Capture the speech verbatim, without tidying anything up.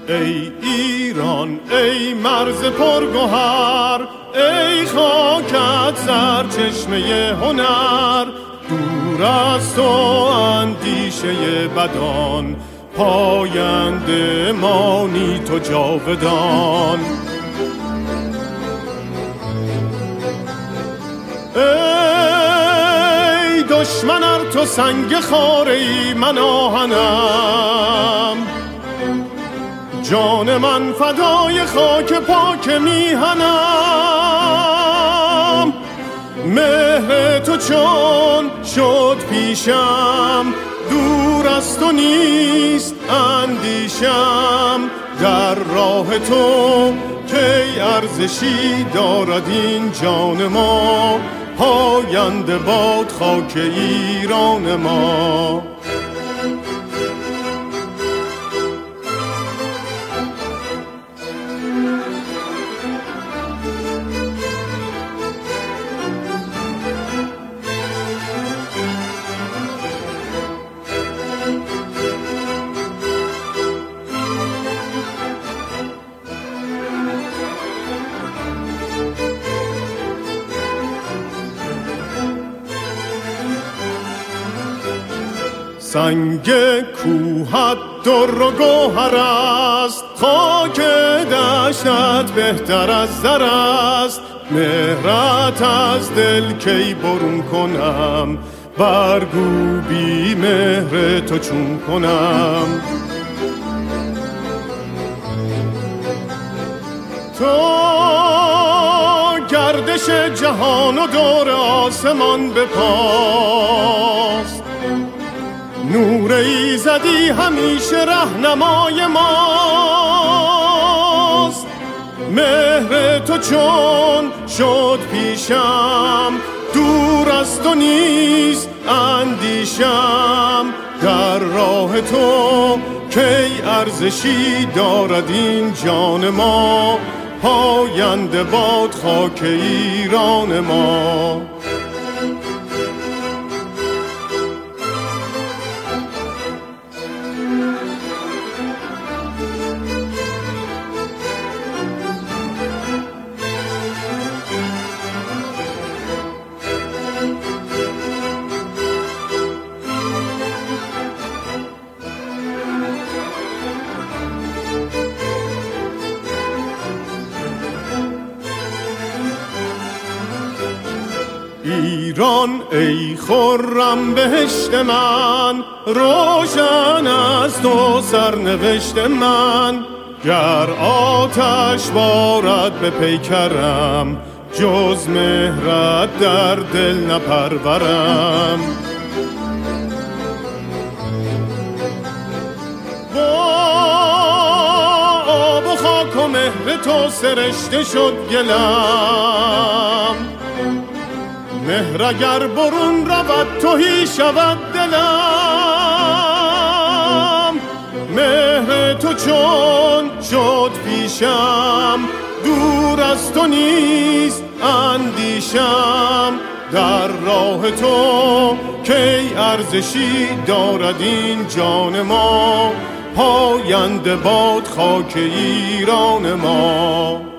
ای ایران ای مرز پرگوهر، ای خاکت سرچشمه هنر. دور از تو اندیشه بدان، پاینده مانی تو جاودان. ای دشمن ار تو سنگ خاره من آهنم، جان من فدای خاک پاک میهنم. مهر تو چون شد پیشم، دور از تو نیست اندیشم. در راه تو کی ارزشی دارد این جان ما، پاینده باد خاک ایران ما. سنگ کوهت در و گوهر است، خاک دشتت بهتر از زر است. مهرت از دل کی برون کنم، برگو بی مهر تو چون کنم. تو گردش جهان و دور آسمان بپاست، نور ایزدی همیشه رهنمای ماست. مهر تو چون شد پیشم، دور از تو نیست اندیشم. در راه تو کی ارزشی دارد این جان ما، پاینده باد خاک ایران ما. ایران ای خرم بهشت من، روشن از تو سرنوشت من. گر آتش بارد به پیکرم، جز مهرت در دل نپرورم. با آب و خاک و مهر تو سرشته شد گلم، مهر اگر برون رود تهی شود دلم. مهر تو چون شد پیشم، دور از تو نیست اندیشم. در راه تو کی ارزشی دارد این جان ما، پاینده باد خاک ایران ما.